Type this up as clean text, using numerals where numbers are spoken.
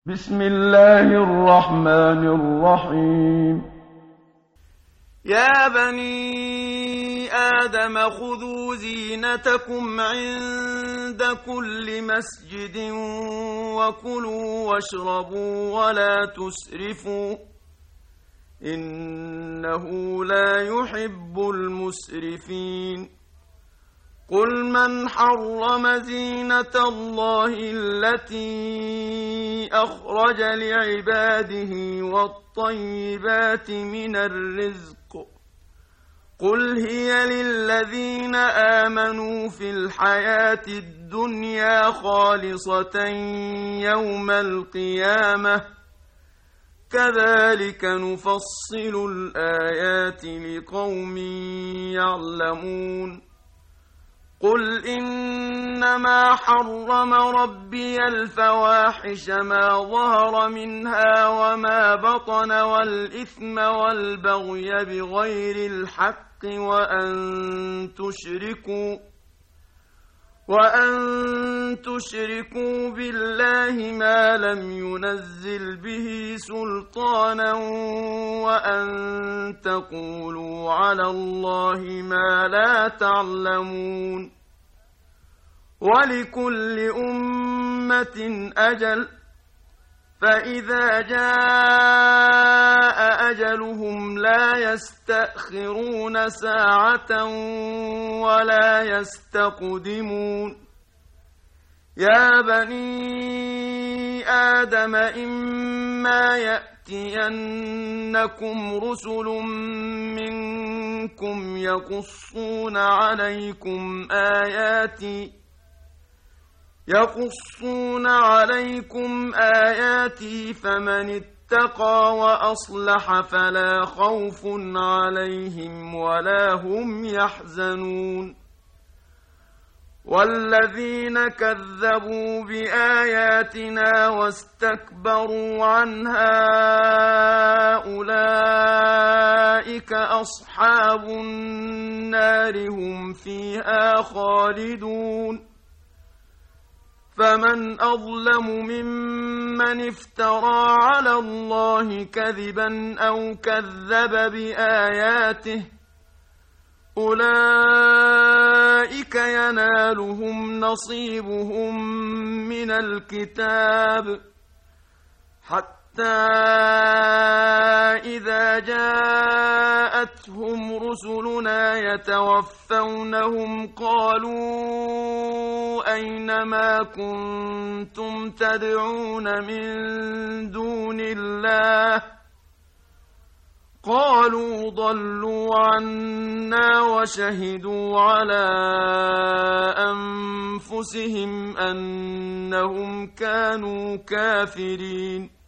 بسم الله الرحمن الرحيم. يا بني آدم خذوا زينتكم عند كل مسجد وكلوا واشربوا ولا تسرفوا إنه لا يحب المسرفين. قل من حرم زينة الله التي أخرج لعباده والطيبات من الرزق قل هي للذين آمنوا في الحياة الدنيا خالصة يوم القيامة كذلك نفصل الآيات لقوم يعلمون. قل إنما حرم ربي الفواحش ما ظهر منها وما بطن والإثم والبغي بغير الحق وأن تشركوا بالله ما لم ينزل به سلطانا وأن تقولوا على الله ما لا تعلمون. ولكل أمة أجل فإذا جاء أجلهم لا يستأخرون ساعة ولا يستقدمون. يا بني آدم إما يأتينكم رسل منكم يقصون عليكم آياتي فمن اتقى وأصلح فلا خوف عليهم ولا هم يحزنون. والذين كذبوا بآياتنا واستكبروا عنها أولئك أصحاب النار هم فيها خالدون. فمن أظلم ممن افترى على الله كذبا أو كذب بآياته أولئك ينالهم نصيبهم من الكتاب حتى إذا جاءتهم رسلنا يتوفونهم قالوا أين ما كنتم تدعون من دون الله قالوا ضلوا عنا وشهدوا على أنفسهم أنهم كانوا كافرين.